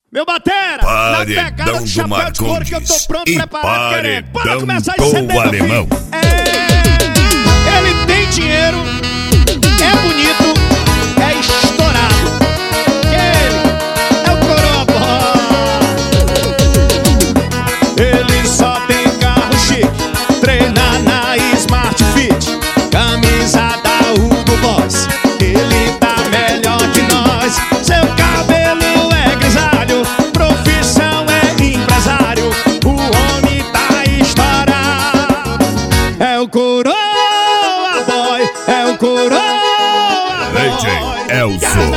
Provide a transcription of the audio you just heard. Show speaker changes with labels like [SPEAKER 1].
[SPEAKER 1] Meu batera, na pegada do chapéu de couro que eu tô pronto, preparado, querendo. Bora começar a incender do alemão. Ele tem dinheiro, é bonito, é estourado. Ele é o Coroa Boy. Ele só tem carro chique, treina na Smart Fit, camisa da Hugo Boss. Ele tá melhor que nós. Seu cabelo é grisalho, profissão é empresário. O homem tá estourado. É o Coroa Boy, é o Coroa Boy.
[SPEAKER 2] DJ Elson.